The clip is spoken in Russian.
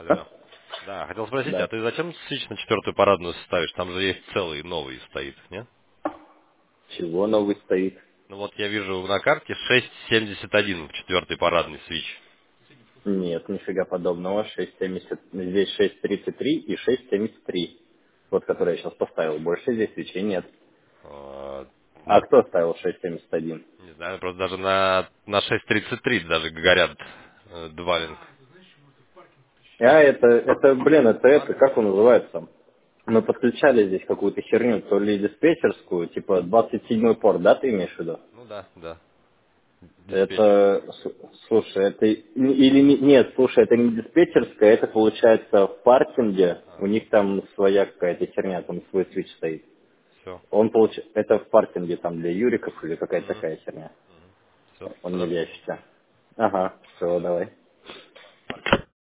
Алло. Да, хотел спросить, а Да. ты зачем свич на четвертую парадную ставишь? Там же есть целый новый стоит, нет? Чего новый стоит? Ну вот я вижу на карте 6,71 в четвертый парадный свич. Нет, нифига подобного. 6,70. Здесь 6,33 и 6,73. Вот, который я сейчас поставил. Больше здесь свечей нет. А, А на, кто ставил 6,71? не знаю, просто даже на 6,33 даже горят два линк. А, блин, это, как он называется? Мы подключали здесь какую-то херню, то ли диспетчерскую, типа 27-й порт, да, ты имеешь в виду? Ну да, да, диспетчер. Слушай, нет, слушай, это не диспетчерская, это получается в паркинге, у А, них там своя какая-то херня, там свой свич стоит. все. Это в паркинге там для юриков или какая-то Угу. такая херня. Все, Он не хорошо. вещится. Ага, все, давай.